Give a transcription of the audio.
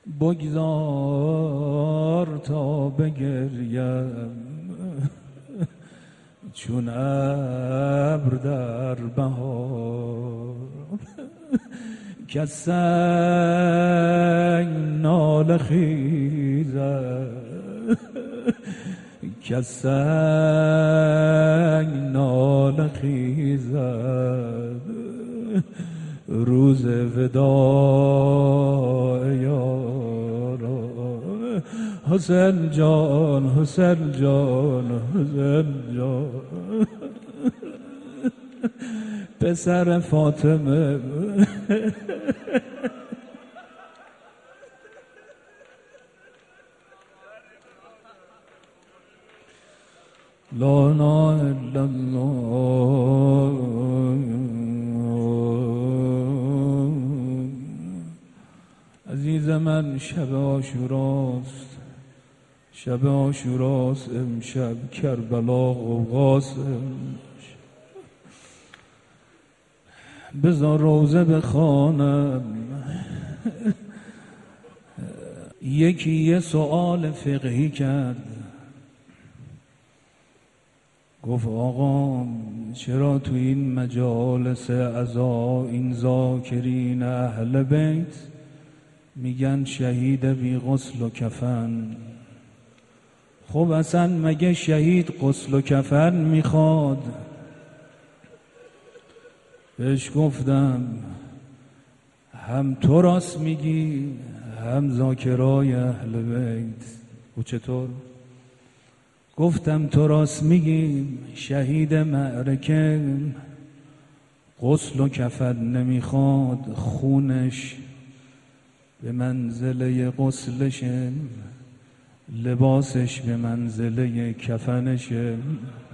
بگذار تا بگریم چون ابر در بهار، کز سنگ ناله خیزد، کز سنگ ناله خیزد، روز وداع یاران. حسین جان، حسین جان، حسین جان، پسر فاطمه. لا اله الا الله. عزیز من، شب عاشوراست، شب عاشوراست امشب، کربلا غوغاست. بذار روزه بخوانم. یکی یه سؤال فقهی کرد، گفت آقا چرا تو این مجالس عزا این ذاکرین اهل بیت میگن شهید بی غسل و کفن؟ خب اصلا مگه شهید غسل و کفن میخواد؟ بهش گفتم هم تو راست میگی هم ذاکرای اهل بیت. و چطور؟ گفتم تو راست میگی، شهید معرکه غسل و کفن نمیخواد، خونش به منزله غسلشه، لباسش به منزله کفنشه.